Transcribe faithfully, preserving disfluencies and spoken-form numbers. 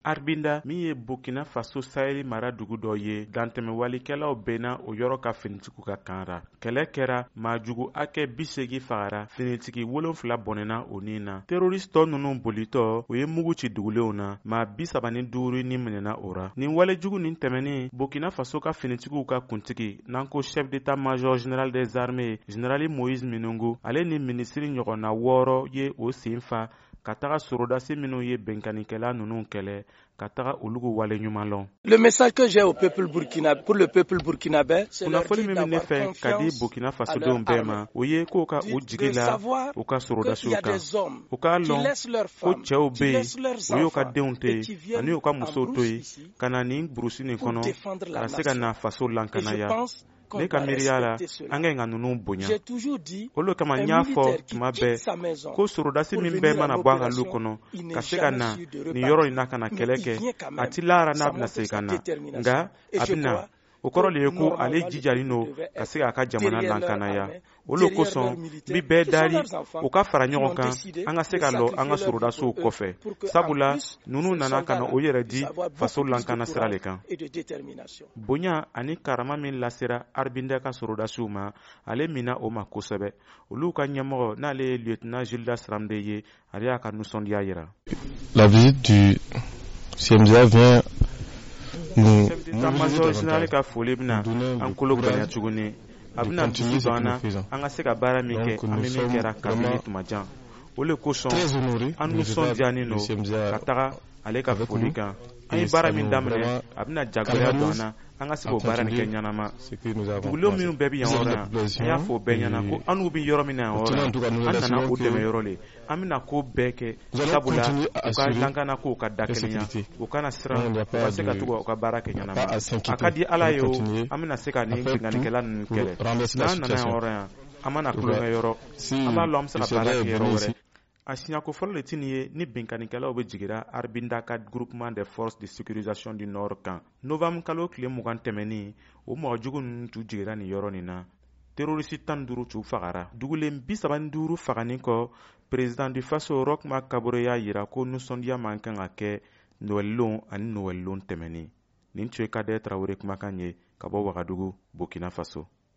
Arbinda min ye Burkina Faso Saheli mara dugu dɔ ye dantɛmɛwalikɛlaw bɛnna o yɔrɔ ka finitigiw ka kan ra. Kɛlɛ kɛra maajugu hakɛ bi seegin fagara finitigi wolonfila bɔnɛna o nin na. Terroriste tɔ ninnu bolitɔ u ye mugu ci dugulenw na maa bi saba ni duuru ni minɛna o ra. Nin walejugu nin tɛmɛnin Burkina Faso ka finitigiw ka kuntigi n'an ko chef d'état-major général des armées général Moïse Minungu ale ni minisiri ɲɔgɔnna wɔɔrɔ ye o sen fa ka taga sorodasi minnu ye bɛnkanikɛla ninnu kɛlɛ ka taga olugu wale ɲuman lɔn. Le message que j'ai au peuple burkinabé pour le peuple burkinabé c'est kunnafoni min bɛ ne fɛ ka di Burkina Faso denw bɛɛ ma o ye k'o ka u jigi la u ka sorodasiw kan u k'a lɔn ko cɛw bɛ yen u y'u ka denw to yen ani u ka musow to yen ka na nin burusi nin kɔnɔ ka se ka na faso lankanaya. Ne ka miiriya la an ka ɲi ka ninnu bonya olu kama n y'a fɔ tuma bɛɛ ko sorodasi min bɛɛ mana bɔ an ka lu kɔnɔ ka se ka na nin yɔrɔ in na ka na kɛlɛ kɛ a ti lahara n'a bɛna segin ka na nka a bɛna o kɔrɔ de ye ko ale jijalen don ka se k'a ka jamana lankanaya. Olu kosɔn n bi bɛɛ dari u ka fara ɲɔgɔn kan an ka se ka lɔ an ka sorodasiw kɔfɛ sabula ninnu nana ka na o yɛrɛ di faso lankana sira le kan. Bonya ani karama min lasera Arbinda ka sorodasiw ma ale minna o ma kosɛbɛ. Olu ka ɲɛmɔgɔ n'ale ye lieutenant Gildas Ramde ye ale y'a ka nisɔndiya yira. La visite du C M G A vient chef d'état-major général ka foli bɛna an kolo gɛlɛya tuguni a bɛna dusu don an na an ka se ka baara min kɛ an bɛ min kɛra kabini tuma jan o le kosɔn an nisɔndiyalen don ka taga ale ka foli kan an ye baara min daminɛ a bɛna jagoya don an na an ka se k'o baara nin kɛ ɲanama. Dugulenw minnu bɛɛ bɛ yan yɔrɔ yan an y'a fɔ bɛɛ ɲɛna ko an n'u bɛ yɔrɔ min na yan yɔrɔ an nana o dɛmɛ yɔrɔ le an bɛna ko bɛɛ kɛ sabula u ka lankana kow ka da kɛnɛya u kana siran u ka se ka to u ka baara kɛ ɲanama. A ka di Ala ye o an bɛna se ka nin bingannikɛla ninnu kɛlɛ n'an nana yan yɔrɔ yan an mana tulonkɛ yɔrɔ an b'a lɔ an bɛ se ka baara kɛ yɔrɔ wɛrɛ. A siɲako fɔlɔ le tini ye ni binkanikɛlaw bɛ jigira Arbinda ka groupement des forces de sécurisation du nord kan. Novembre kalo tile mugan tɛmɛnin o mɔgɔjugu ninnu t'u jigira nin yɔrɔ nin na. Terroriste tan ni duuru t'u fagara. Dugulen bi saba ni duuru faganin kɔ président du Faso Roch Marc Kabore y'a yira ko nisɔndiya man kan ka kɛ Noël ani Noël tɛmɛnin. Nin tun ye Kader Traoré kumakan ye ka bɔ Wagadugu, Burkina Faso.